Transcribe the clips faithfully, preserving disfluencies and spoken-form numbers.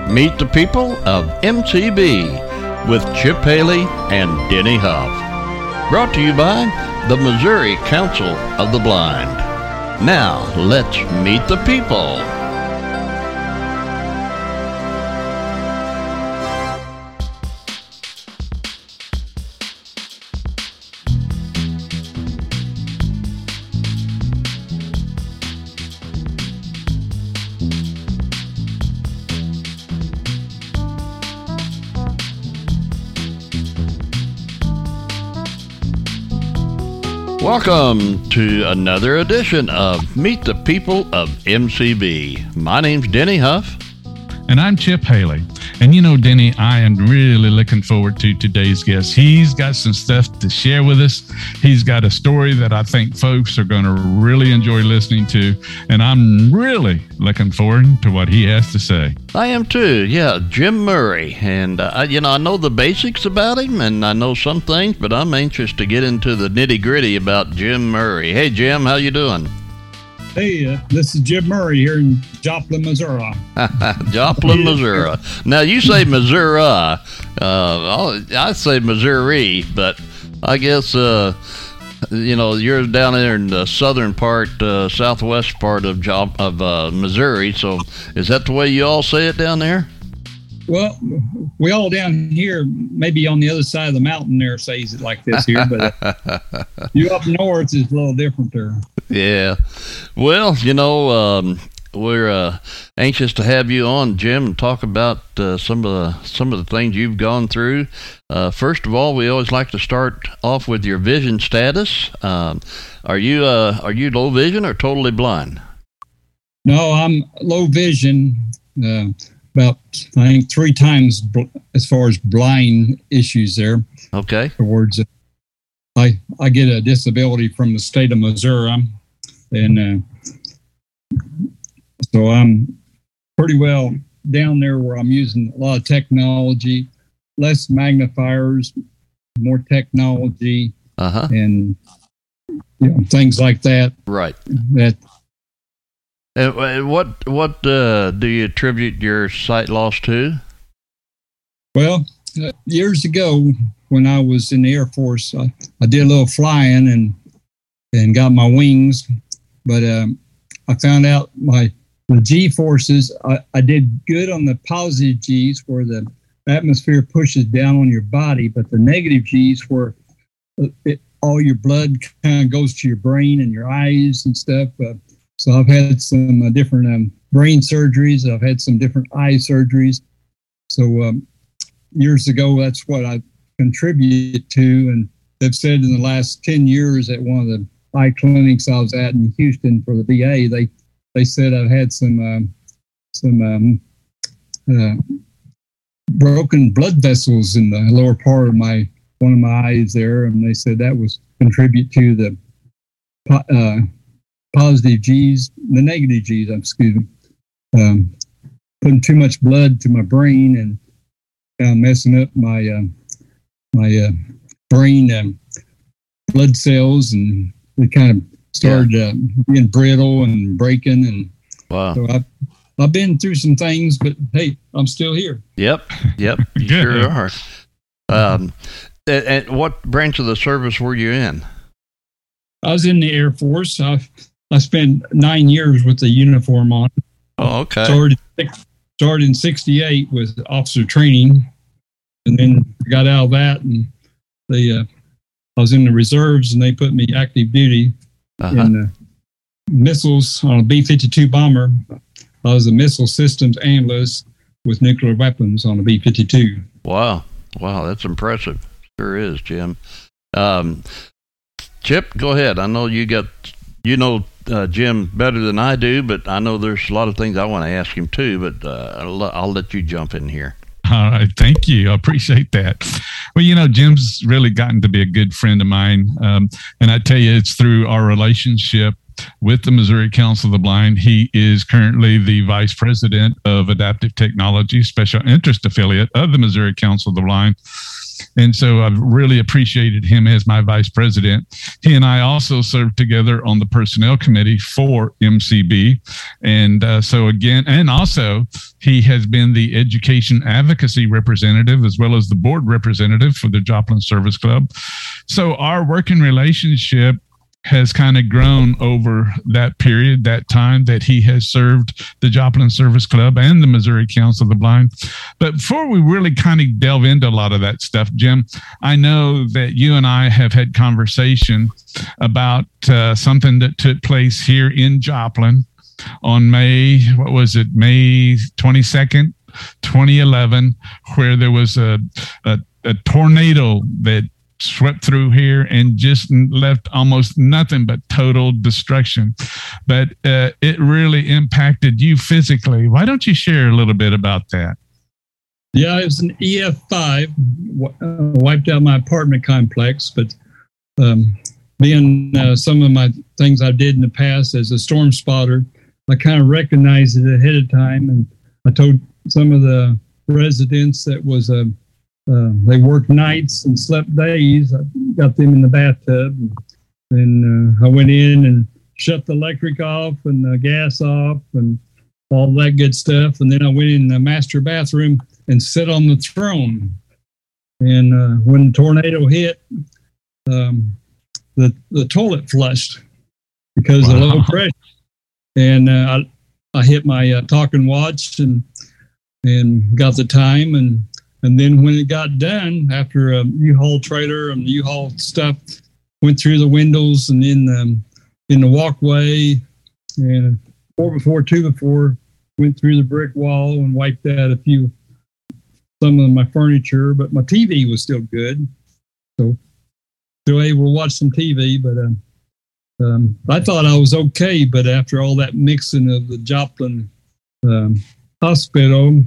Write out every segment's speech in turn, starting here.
Meet the People of M C B with Chip Haley and Denny Huff. Brought to you by the Missouri Council of the Blind. Now, let's meet the people. Welcome to another edition of Meet the People of M C B. My name's Denny Huff. And I'm Chip Haley. And you know, Denny, I am really looking forward to today's guest. He's got some stuff to share with us. He's got a story that I think folks are going to really enjoy listening to. And I'm really looking forward to what he has to say. I am too. Yeah, Jim Murray. And, uh, you know, I know the basics about him and I know some things, but I'm anxious to get into the nitty gritty about Jim Murray. Hey, Jim, how you doing? Hey, uh, this is Jim Murray here in Joplin, Missouri. Joplin, Missouri. Now, you say Missouri. Uh, I say Missouri, but I guess, uh, you know, you're down there in the southern part, uh, southwest part of Jop- of uh, Missouri. So is that the way you all say it down there? Well, we all down here, maybe on the other side of the mountain there, says it like this here, but uh, you up north is a little different there. Yeah. Well, you know, um, we're uh, anxious to have you on, Jim, and talk about uh, some of the some of the things you've gone through. Uh, first of all, we always like to start off with your vision status. Um, are you uh, are you low vision or totally blind? No, I'm low vision. Uh, About, I think, three times bl- as far as blind issues there. Okay. Towards, uh, I I get a disability from the state of Missouri, and uh, so I'm pretty well down there where I'm using a lot of technology, less magnifiers, more technology, uh-huh. and you know, things like that. Right. That. And what what uh, do you attribute your sight loss to? Well, uh, years ago when I was in the Air Force, I, I did a little flying and and got my wings, but um, I found out my the G forces. I, I did good on the positive G's where the atmosphere pushes down on your body, but the negative G's where it, all your blood kind of goes to your brain and your eyes and stuff. Uh, So I've had some uh, different um, brain surgeries. I've had some different eye surgeries. So um, years ago, that's what I contributed to. And they've said in the last ten years at one of the eye clinics I was at in Houston for the V A, they they said I've had some um, some um, uh, broken blood vessels in the lower part of my one of my eyes there, and they said that was contribute to the uh, positive G's, the negative G's, excuse me, um, putting too much blood to my brain and uh, messing up my uh, my uh, brain um, blood cells, and it kind of started yeah. uh, being brittle and breaking. And wow. So I've, I've been through some things, but hey, I'm still here. Yep, yep, you sure are. Um, and, and what branch of the service were you in? I was in the Air Force. I I spent nine years with the uniform on. Oh, okay. Started, started in sixty-eight with officer training, and then got out of that, and they, uh, I was in the reserves, and they put me active duty uh-huh. in uh, missiles on a B fifty-two bomber. I was a missile systems analyst with nuclear weapons on a B fifty-two. Wow. Wow, that's impressive. Sure is, Jim. Um, Chip, go ahead. I know you got... You know uh, Jim better than I do, but I know there's a lot of things I want to ask him too, but uh, I'll, I'll let you jump in here. All right. Thank you. I appreciate that. Well, you know, Jim's really gotten to be a good friend of mine. Um, and I tell you, it's through our relationship with the Missouri Council of the Blind. He is currently the Vice President of Adaptive Technology, Special Interest Affiliate of the Missouri Council of the Blind. And so I've really appreciated him as my vice president. He and I also served together on the personnel committee for M C B. And uh, so again, and also he has been the education advocacy representative as well as the board representative for the Joplin Service Club. So our working relationship has kind of grown over that period, that time that he has served the Joplin Service Club and the Missouri Council of the Blind. But before we really kind of delve into a lot of that stuff, Jim, I know that you and I have had conversation about uh, something that took place here in Joplin on May, what was it, May twenty-second, twenty eleven, where there was a, a, a tornado that swept through here and just left almost nothing but total destruction. But uh, it really impacted you physically. Why don't you share a little bit about that? Yeah, it was an E F five, uh, wiped out my apartment complex. But um, being uh, some of my things I did in the past as a storm spotter, I kind of recognized it ahead of time. And I told some of the residents that was a Uh, they worked nights and slept days. I got them in the bathtub, and, and uh, I went in and shut the electric off and the gas off and all that good stuff. And then I went in the master bathroom and sat on the throne. And uh, when the tornado hit, um, the the toilet flushed because wow. of low pressure. And uh, I I hit my uh, talking watch and and got the time. And And then when it got done, after a U-Haul trailer and U-Haul stuff went through the windows and in the, in the walkway, and four before, two before, went through the brick wall and wiped out a few, some of my furniture, but my T V was still good. So still able to watch some T V, but uh, um, I thought I was okay. But after all that mixing of the Joplin um, Hospital,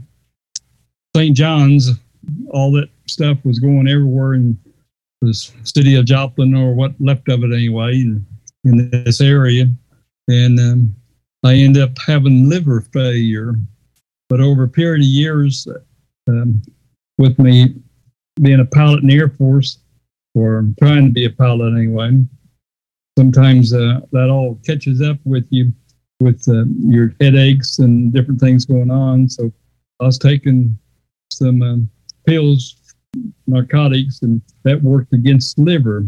Saint John's, all that stuff was going everywhere in the city of Joplin, or what left of it anyway, in, in this area. And um, I ended up having liver failure. But over a period of years, um, with me being a pilot in the Air Force, or trying to be a pilot anyway, sometimes uh, that all catches up with you with uh, your headaches and different things going on. So I was taking some um, pills, narcotics, and that worked against liver.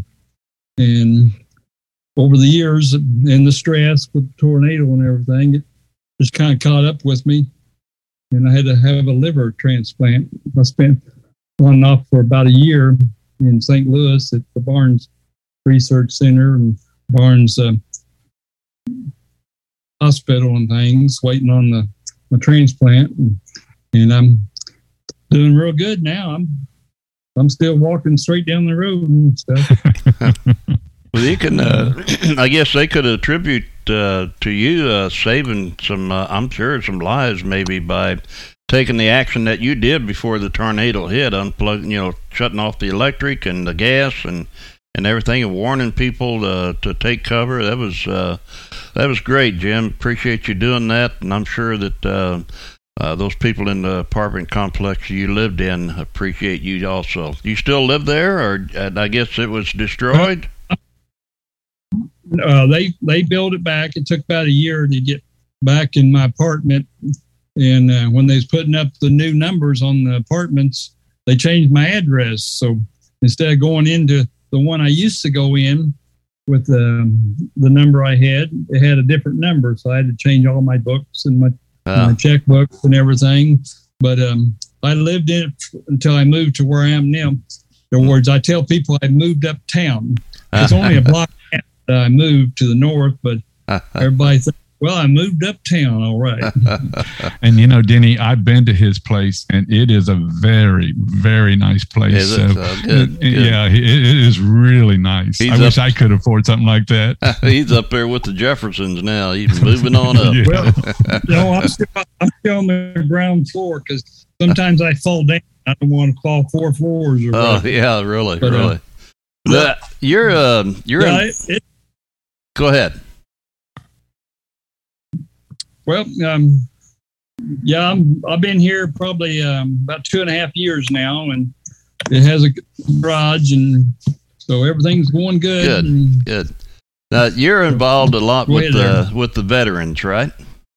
And over the years and the stress with the tornado and everything, it just kind of caught up with me. And I had to have a liver transplant. I spent on and off for about a year in Saint Louis at the Barnes Research Center and Barnes uh, Hospital and things, waiting on the my transplant. And, and I'm doing real good now. I'm I'm still walking straight down the road and stuff. Well, you can, uh, I guess they could attribute uh, to you uh, saving some, uh, I'm sure, some lives maybe by taking the action that you did before the tornado hit, unplugging, you know, shutting off the electric and the gas and, and everything, and warning people to, to take cover. That was uh, that was great, Jim. Appreciate you doing that, and I'm sure that uh, Uh, those people in the apartment complex you lived in appreciate you also. You still live there, or uh, I guess it was destroyed? Uh, they they built it back. It took about a year to get back in my apartment. And uh, when they was putting up the new numbers on the apartments, they changed my address. So instead of going into the one I used to go in with the, the number I had, it had a different number. So I had to change all my books and my Uh, my checkbooks and everything. But um, I lived in it until I moved to where I am now. In other words, I tell people I moved uptown. It's only a block that I moved to the north, but everybody thinks, well, I moved uptown, all right. And, you know, Denny, I've been to his place, and it is a very, very nice place. Is it? So, uh, good, good. Yeah, it, it is really nice. He's I up, wish I could afford something like that. He's up there with the Jeffersons now. He's moving on up. Yeah. Well, no, I'm still, I'm still on the ground floor because sometimes I fall down. I don't want to fall four floors. Or oh, right. yeah, really, but, really. Uh, but you're, uh, you're yeah, in, it, it, go ahead. Well, um, yeah, I'm, I've been here probably um, about two and a half years now, and it has a garage, and so everything's going good. Good, and, good. Now you're involved a lot with ahead, the with the veterans, right?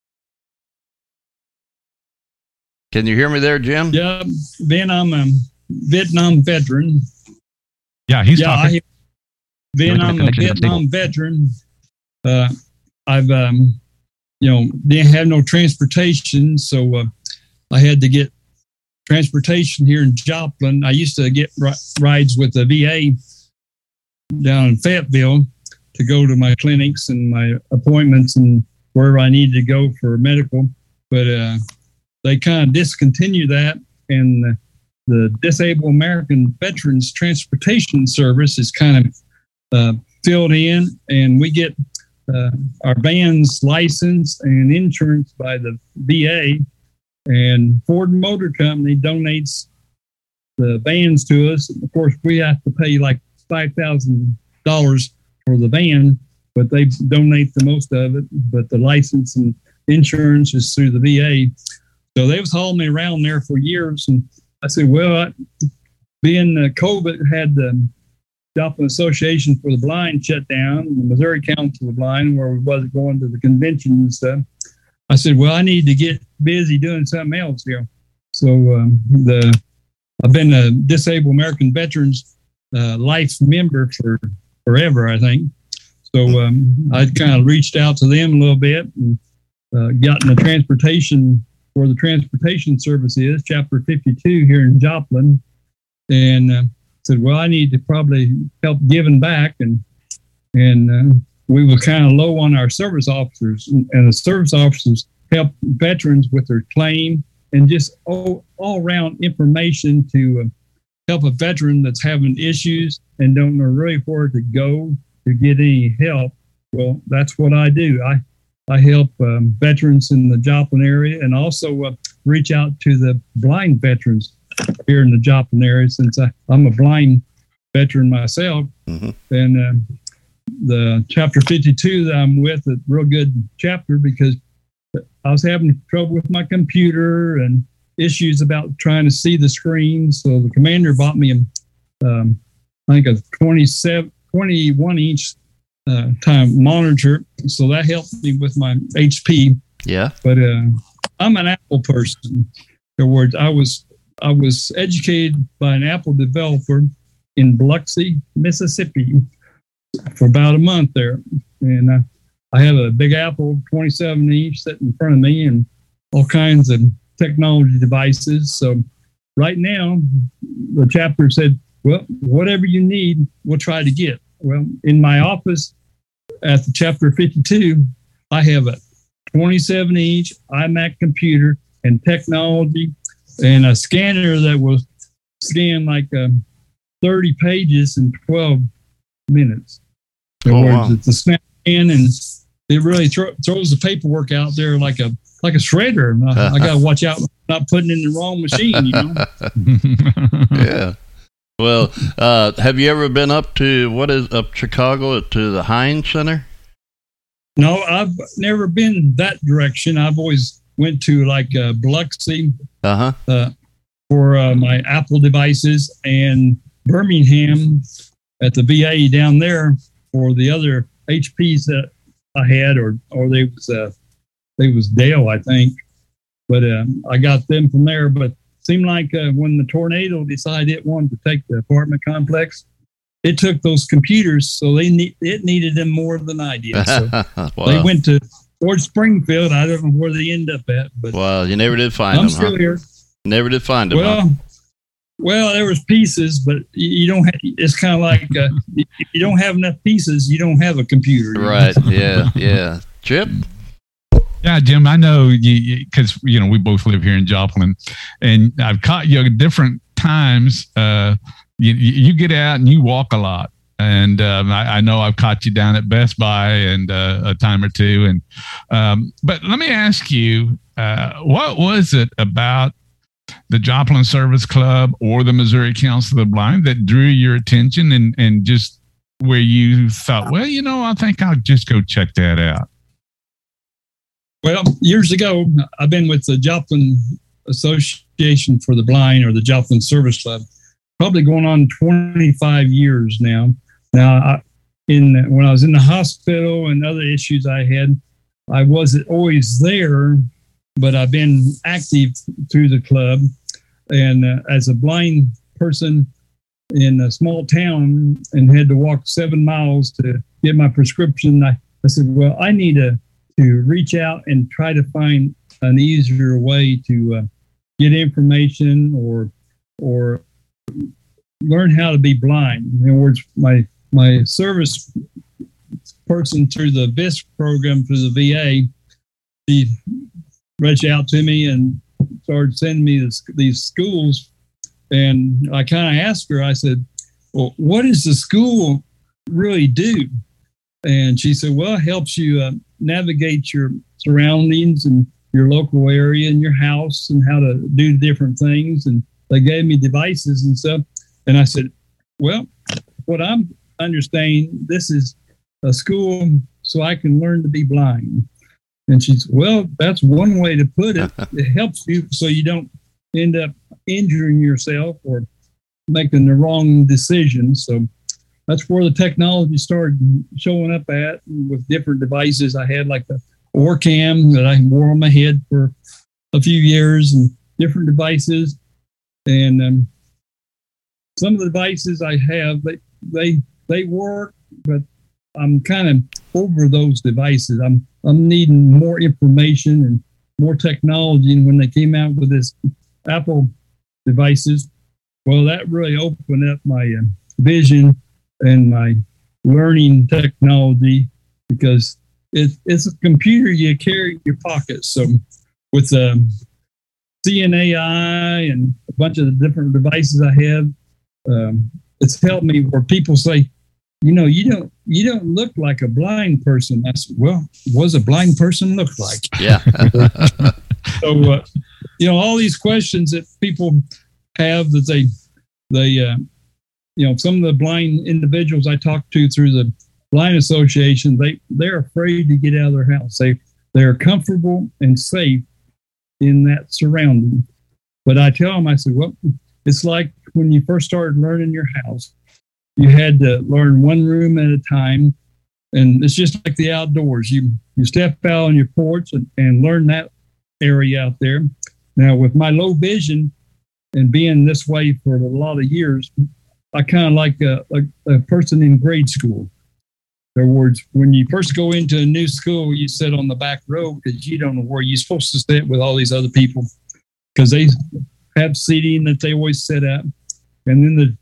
Can you hear me there, Jim? Yeah, Ben, I'm a Vietnam veteran. Yeah, he's yeah, talking. I, Ben, I'm a Vietnam veteran. Uh, I've, um, you know, didn't have no transportation, so uh, I had to get transportation here in Joplin. I used to get ri- rides with the V A down in Fayetteville to go to my clinics and my appointments and wherever I needed to go for medical. But uh, they kind of discontinued that, and the, the Disabled American Veterans Transportation Service is kind of uh, filled in, and we get uh, our vans licensed and insurance by the V A, and Ford Motor Company donates the vans to us. Of course, we have to pay like five thousand dollars for the van, but they donate the most of it. But the license and insurance is through the V A. So they was hauling me around there for years. And I said, well, I, being uh, COVID had the Joplin Association for the Blind shut down, the Missouri Council of the Blind, where we wasn't going to the convention and stuff. I said, well, I need to get busy doing something else here. So um, the I've been a Disabled American Veterans uh, Life member for forever, I think. So um, I kind of reached out to them a little bit and uh, gotten the transportation where the transportation service is, Chapter fifty-two here in Joplin, and uh, said, well, I need to probably help giving back. And and uh, we were kind of low on our service officers, and, and the service officers help veterans with their claim and just all, all around information to uh, help a veteran that's having issues and don't know really where to go to get any help. Well, that's what I do. I I help um, veterans in the Joplin area, and also uh, reach out to the blind veterans here in the Joplin area, since I, I'm a blind veteran myself. Mm-hmm. And uh, the Chapter fifty-two that I'm with, a real good chapter, because I was having trouble with my computer and issues about trying to see the screen. So the commander bought me a, um, I think a twenty-seven, twenty-one inch Uh, time monitor, so that helped me with my H P. Yeah, but uh, I'm an Apple person. In other words, I was I was educated by an Apple developer in Biloxi, Mississippi, for about a month there, and uh, I have a big Apple twenty-seven inch sitting in front of me, and all kinds of technology devices. So right now, the chapter said, "Well, whatever you need, we'll try to get." Well, in my office at the Chapter fifty-two, I have a twenty-seven inch iMac computer and technology and a scanner that will scan like um, thirty pages in twelve minutes. In other oh, words, wow. It's a snap in, and it really thro- throws the paperwork out there like a like a shredder. I, I got to watch out not putting it in the wrong machine, you know? Yeah. Well, uh, have you ever been up to, what is, up Chicago to the Heinz Center? No, I've never been that direction. I've always went to like uh, Biloxi uh-huh. uh, for uh, my Apple devices, and Birmingham at the V A down there for the other H Ps that I had, or or they was uh, they was Dell, I think. But um, I got them from there. But seemed like uh, when the tornado decided it wanted to take the apartment complex, it took those computers, so they need, it needed them more than I did. So wow. They went to Fort Springfield. I don't know where they end up at, but well, you never did find I'm them. still huh? here. Never did find them. Well, huh? well, there was pieces, but you, you don't. Have, it's kind of like uh, if you don't have enough pieces, you don't have a computer. Right? Yeah, yeah. Chip. Yeah, Jim, I know you because you, you know we both live here in Joplin, and I've caught you at different times. Uh, you, you get out and you walk a lot, and um, I, I know I've caught you down at Best Buy and uh, a time or two. And um, but let me ask you, uh, what was it about the Joplin Service Club or the Missouri Council of the Blind that drew your attention, and and just where you thought, well, you know, I think I'll just go check that out? Well, years ago, I've been with the Joplin Association for the Blind, or the Joplin Service Club. probably going on twenty-five years now. Now, I, in when I was in the hospital and other issues I had, I wasn't always there, but I've been active through the club. And uh, as a blind person in a small town and had to walk seven miles to get my prescription, I, I said, well, I need to, to reach out and try to find an easier way to uh, get information or or learn how to be blind. In other words, my my service person through the V I S C program through the V A, he reached out to me and started sending me this, these schools. And I kind of asked her, I said, well, what does the school really do? And she said, well, it helps you uh, navigate your surroundings and your local area and your house and how to do different things. And they gave me devices and stuff. And I said, well, what I'm understanding, this is a school so I can learn to be blind. And she said, well, that's one way to put it. It helps you so you don't end up injuring yourself or making the wrong decisions. So that's where the technology started showing up at with different devices. I had like the Orcam that I wore on my head for a few years and different devices. And um, some of the devices I have, they, they, they work, but I'm kind of over those devices. I'm I'm needing more information and more technology. And when they came out with this Apple devices, well, that really opened up my uh, vision and my learning technology, because it, it's a computer you carry in your pocket. So with um, C N A I and a bunch of the different devices I have, um, it's helped me where people say, you know, you don't you don't look like a blind person. I said, well, what does a blind person look like? Yeah. So, uh, you know, all these questions that people have that they, they, uh, you know, some of the blind individuals I talk to through the Blind Association, they, they're afraid to get out of their house. They, they're comfortable and safe in that surrounding. But I tell them, I said, well, it's like when you first started learning your house. You had to learn one room at a time. And it's just like the outdoors. You you step out on your porch and, and learn that area out there. Now, with my low vision and being this way for a lot of years, I kind of like a, a, a person in grade school. In other words, when you first go into a new school, you sit on the back row because you don't know where you're supposed to sit with all these other people, because they have seating that they always sit at. And then the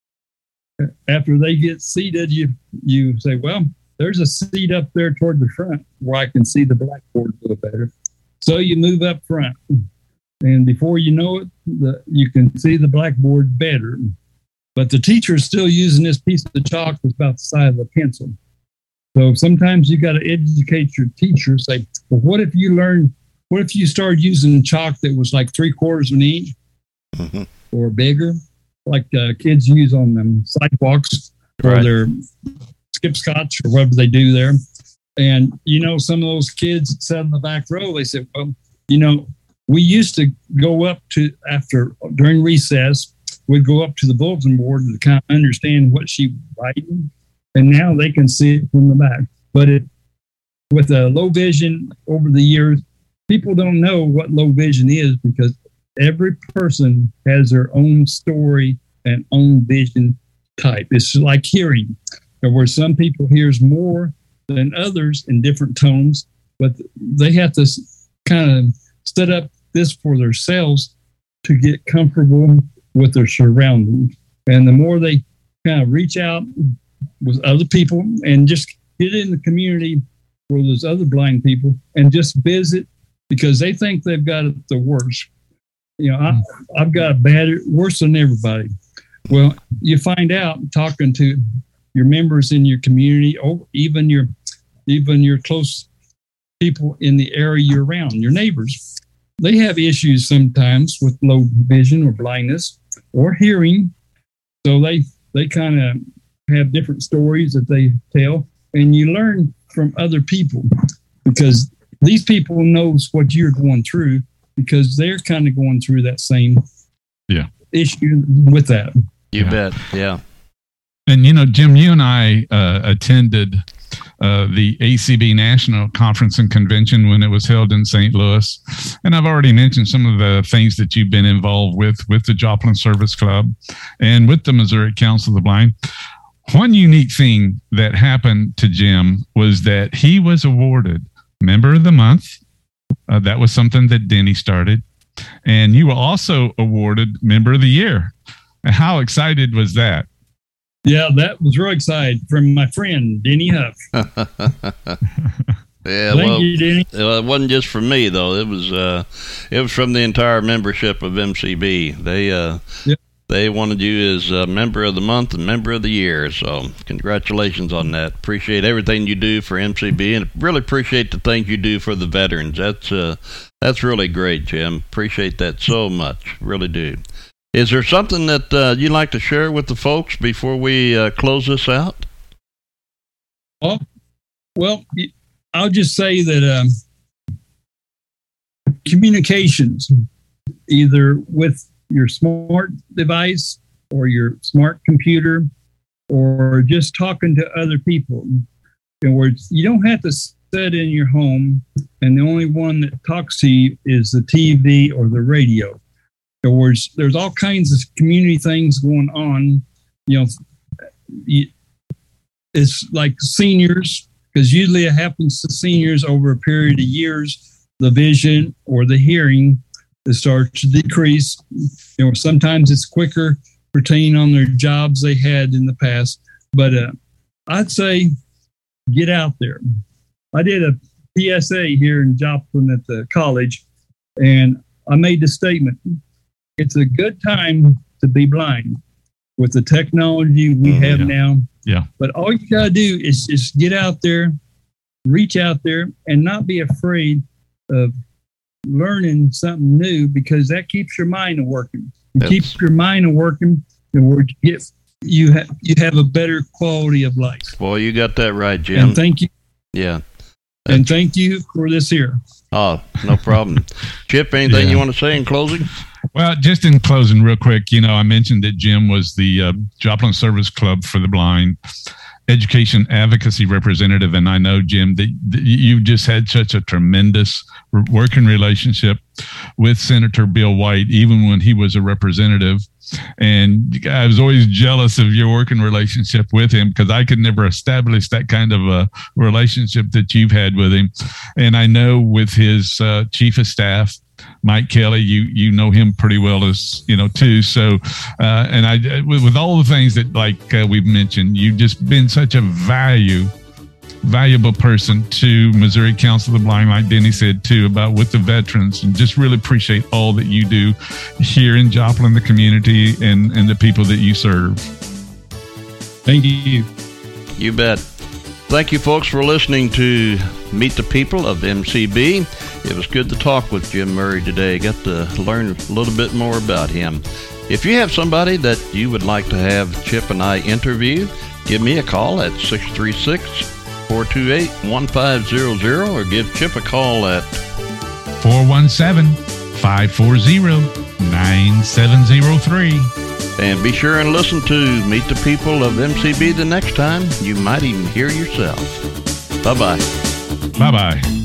after they get seated, you you say, well, there's a seat up there toward the front where I can see the blackboard a little better. So you move up front. And before you know it, the, you can see the blackboard better. But the teacher is still using this piece of chalk that's about the size of a pencil. So sometimes you got to educate your teacher. Say, well, what if you learn, what if you started using chalk that was like three quarters of an inch mm-hmm. or bigger? Like uh, kids use on them sidewalks or right. their skip scotch or whatever they do there. And, you know, some of those kids that sat in the back row, they said, well, you know, we used to go up to after during recess, we'd go up to the bulletin board to kind of understand what she was writing. And now they can see it from the back. But it, with a low vision over the years, people don't know what low vision is, because every person has their own story and own vision type. It's like hearing, where some people hears more than others in different tones, but they have to kind of set up this for themselves to get comfortable with their surroundings. And the more they kind of reach out with other people and just get in the community where there's other blind people and just visit, because they think they've got it the worst. You know, I, I've got a bad, worse than everybody. Well, you find out talking to your members in your community, or even your, even your close people in the area you're around, your neighbors. They have issues sometimes with low vision or blindness or hearing. So they, they kind of have different stories that they tell, and you learn from other people, because these people knows what you're going through, because they're kind of going through that same yeah. issue with that. You yeah. bet. Yeah. And, you know, Jim, you and I uh, attended uh, the A C B National Conference and Convention when it was held in Saint Louis. And I've already mentioned some of the things that you've been involved with, with the Joplin Service Club and with the Missouri Council of the Blind. One unique thing that happened to Jim was that he was awarded Member of the Month. Uh, that was something that Denny started. And you were also awarded Member of the Year. How excited was that? Yeah, that was real exciting from my friend, Denny Huff. Yeah, Thank well, you, Denny. Well, it wasn't just from me though. It was uh, it was from the entire membership of M C B. They uh, yep. they wanted you as a member of the month and member of the year. So congratulations on that. Appreciate everything you do for M C B, and really appreciate the things you do for the veterans. That's uh, that's really great, Jim. Appreciate that so much. Really do. Is there something that uh, you'd like to share with the folks before we uh, close this out? Oh, well, I'll just say that um, communications, either with your smart device or your smart computer, or just talking to other people. In other words, you don't have to sit in your home and the only one that talks to you is the T V or the radio. In other words, there's all kinds of community things going on. You know, it's like seniors, because usually it happens to seniors over a period of years, the vision or the hearing it starts to decrease. You know, sometimes it's quicker pertaining on their jobs they had in the past. But uh, I'd say get out there. I did a P S A here in Joplin at the college, and I made the statement, it's a good time to be blind with the technology we mm, have yeah. now. Yeah. But all you got to do is just get out there, reach out there, and not be afraid of learning something new, because that keeps your mind working. It keeps your mind working, and you get you have you have a better quality of life. Well, you got that right, Jim. And thank you. Yeah. That's, and thank you for this here. Oh, no problem. Chip, anything yeah. you want to say in closing? Well, just in closing, real quick, you know, I mentioned that Jim was the uh, Joplin Service Club for the Blind education advocacy representative. And I know, Jim, that, that you've just had such a tremendous working relationship with Senator Bill White, even when he was a representative. And I was always jealous of your working relationship with him, because I could never establish that kind of a relationship that you've had with him. And I know with his uh, chief of staff, Mike Kelly, you you know him pretty well as you know too. So, uh, and I with, with all the things that like uh, we've mentioned, you've just been such a value, valuable person to Missouri Council of the Blind, like Denny said too, about with the veterans, and just really appreciate all that you do here in Joplin, the community, and and the people that you serve. Thank you. You bet. Thank you, folks, for listening to Meet the People of M C B. It was good to talk with Jim Murray today. Got to learn a little bit more about him. If you have somebody that you would like to have Chip and I interview, give me a call at six three six, four two eight, one five zero zero or give Chip a call at four one seven, five four zero, nine seven zero three. And be sure and listen to Meet the People of M C B the next time. You might even hear yourself. Bye-bye. Bye-bye.